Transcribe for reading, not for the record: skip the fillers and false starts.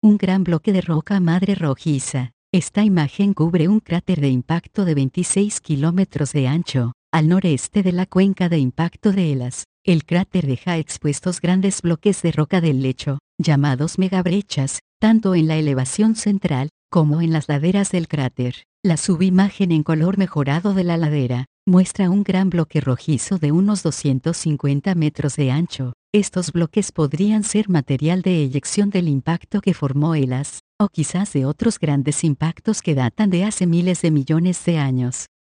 Un gran bloque de roca madre rojiza. Esta imagen cubre un cráter de impacto de 26 kilómetros de ancho, al noreste de la cuenca de impacto de Elas. El cráter deja expuestos grandes bloques de roca del lecho, llamados megabrechas, tanto en la elevación central, como en las laderas del cráter. La subimagen en color mejorado de la ladera muestra un gran bloque rojizo de unos 250 metros de ancho. Estos bloques podrían ser material de eyección del impacto que formó Elas, o quizás de otros grandes impactos que datan de hace miles de millones de años.